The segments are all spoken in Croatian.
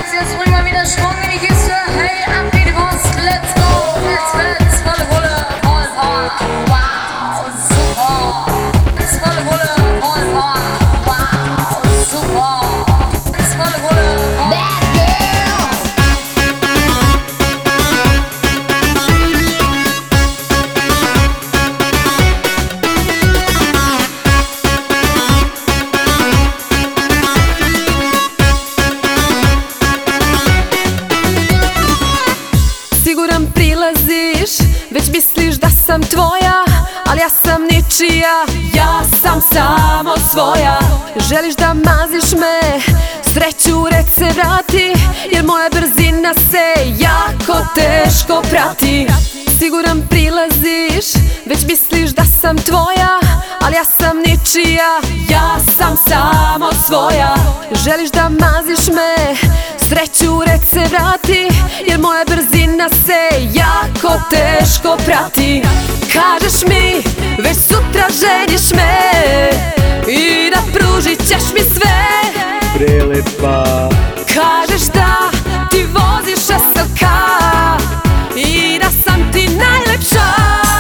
jetzt bringen wir wieder Schwung in die Kiste. Hey, ab geht die Wurst, let's go. Jetzt volle Bulle, voll Power. Wow, super. Jetzt volle Bulle, voll Power. Wow, super. Jetzt volle Bulle, voll Power. Siguran prilaziš, već misliš da sam tvoja, ali ja sam ničija, ja sam samo svoja. Želiš da maziš me, sreću reci vrati, jer moja brzina se jako teško prati. Siguran prilaziš, već misliš da sam tvoja, ali ja sam ničija, ja sam samo svoja. Želiš da maziš me, sreću reci vrati, jer moja brzina se jako teško prati. Kažeš mi, već sutra ženiš me i da pružit ćeš mi sve. Prelepa. Kažeš da ti voziš SLK i da sam ti najlepša.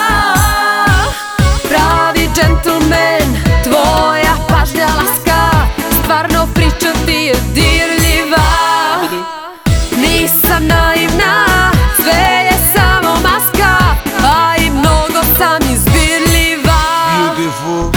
Pravi džentlmen, tvoja pažnja laska, stvarno priča ti je dirljiva. Nisam naivna, sve je samo maska, a i mnogo sam izbirljiva. Beautiful.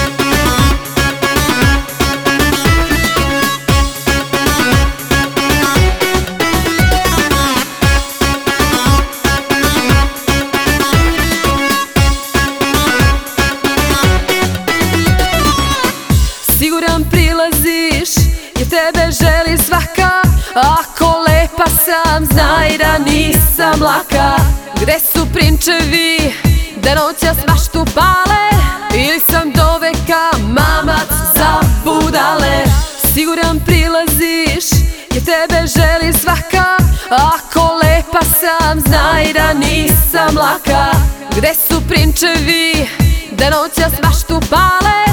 Siguran prilaziš, jer tebe želi svaka. Ako lepa sam, znaj da nisam laka. Gde su prinčevi, da noćas maštu pale, ili sam do veka mamac za budale. Siguran prilaziš, jer tebe želi svaka. Ako lepa sam, znaj da nisam laka. Gde su prinčevi, da noćas maštu pale,